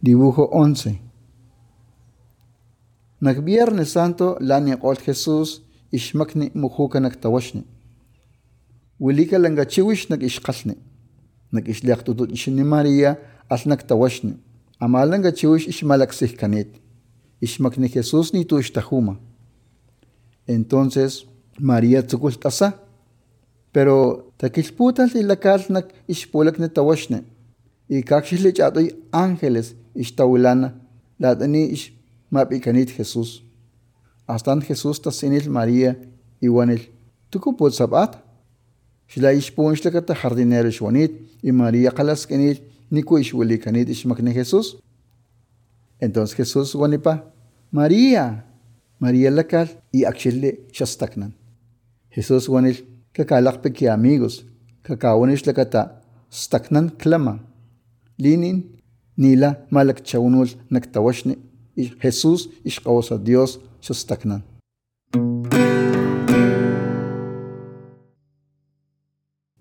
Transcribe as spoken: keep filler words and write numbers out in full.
Dibujo once. Nak Viernes Santo lani qol Jesús ishmakni mujuka nak tawashni. Wilika langa chiwish nak ishqalni. Nak ishliaqtutut ishni María al nak tawashni. Amalanga chiwish ishmalaksih kanit. Ishmakni Jesús ni tu ishtajuma. Entonces María tzukul tasa. Pero takilputal ilakal nak ishpolak ni tawashni. Y kakshlich atoy ángeles ishtawilana latani ish mapikanit Jesús. Astan Jesús tasinil María iwanil tukuput sabat. Shla ishponshtakata jardinero ishwanit y María kalaskenil niku ishwilikanit ishmakni Jesús. Entonces Jesús wanipa María. María lakal y akshile shastaknan. Jesús wanil kakalakpeki amigos kakawanish lakata staknan klama. Linin nila malak chaunul naktawashni Jesús ishqawasa Dios shastaknan.